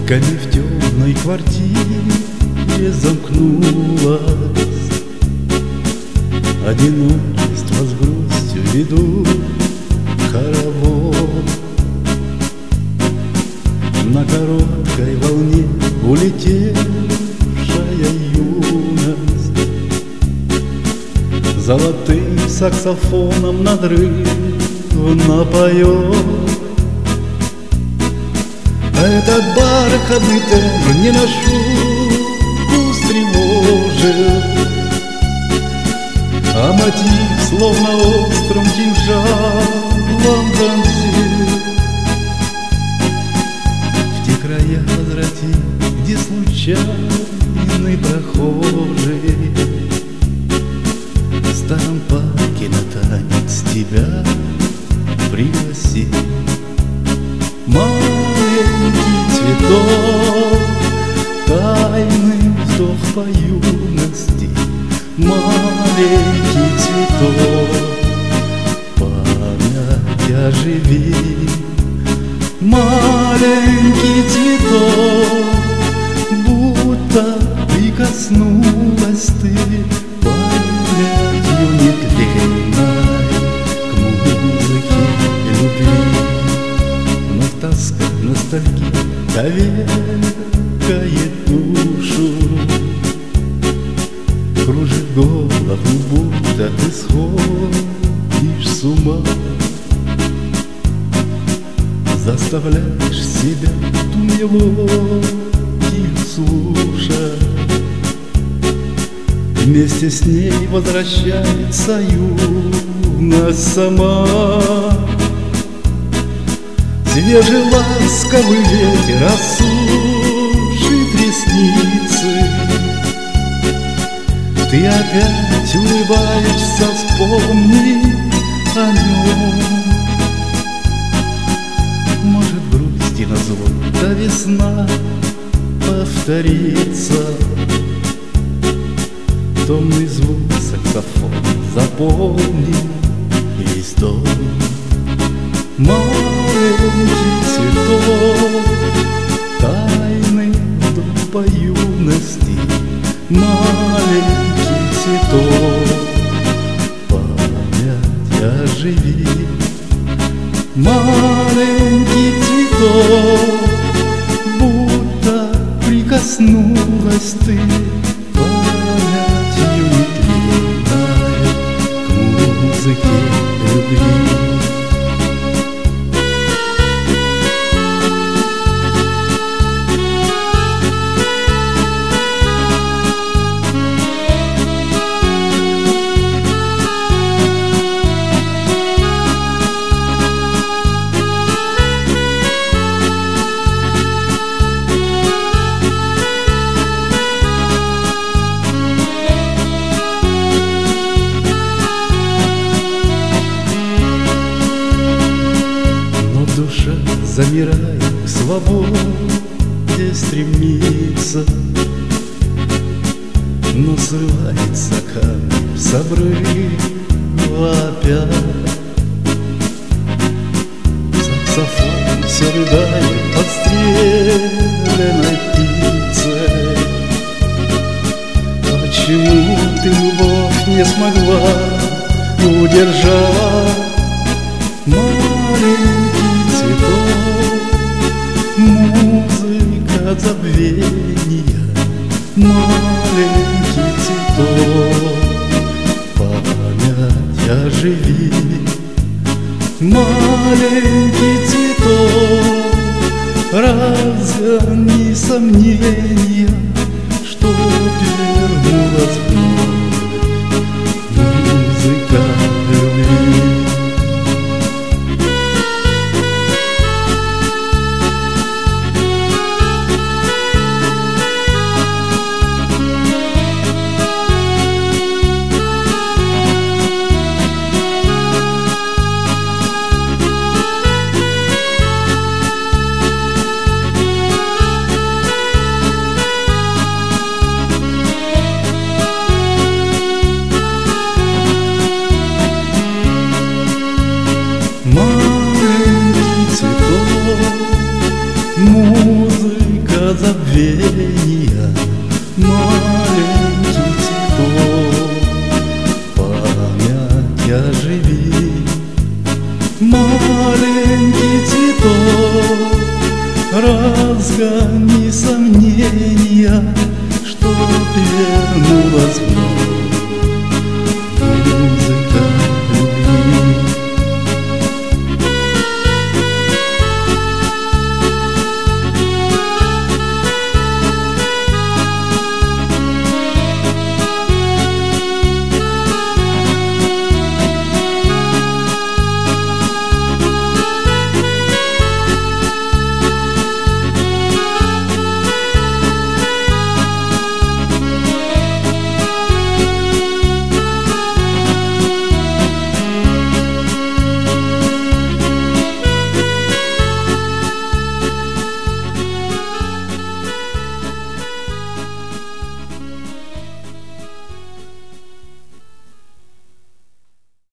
Сутками в темной квартире замкнулась, одиночество с грустью ведут хоровод. На короткой волне улетевшая юность золотым саксофоном надрывно поет. А этот бархатный тембр не на шутку встревожит, а мотив словно острым кинжалом пронзит. В те края возврати, где случайный прохожий в старом парке на танец тебя пригласил. Маленький цветок, тайный вздох по юности, маленький цветок, память оживи. Маленький цветок, будто прикоснулась ты памятью нетленной к музыке любви. Но тоска, ностальгия коверкает душу, кружит голову, будто ты сходишь с ума. Заставляешь себя ту мелодию слушать, вместе с ней возвращается юность сама. Свежий ласковый ветер осушит ресницы, ты опять улыбаешься, вспомни о нем. Может, грусти назло, да весна повторится. Томный звук саксофона заполнит весь дом. Маленький цветок, тайный вдох по юности, маленький цветок, память оживи. Маленький цветок, будто прикоснулась ты памятью нетленной к музыке любви. Душа, замирая, к свободе стремится, но срывается камень с обрыва опять. Саксофон все рыдает подстреленной птицей. Почему ты любовь не смогла удержать? Маленький цветок, музыка забвения, маленький цветок, память оживи. Маленький цветок, разгони сомнения, что вернулась вновь музыка любви. мгновения маленький цветок, память оживи. Маленький цветок, разгони сомнения, что вернулась вновь.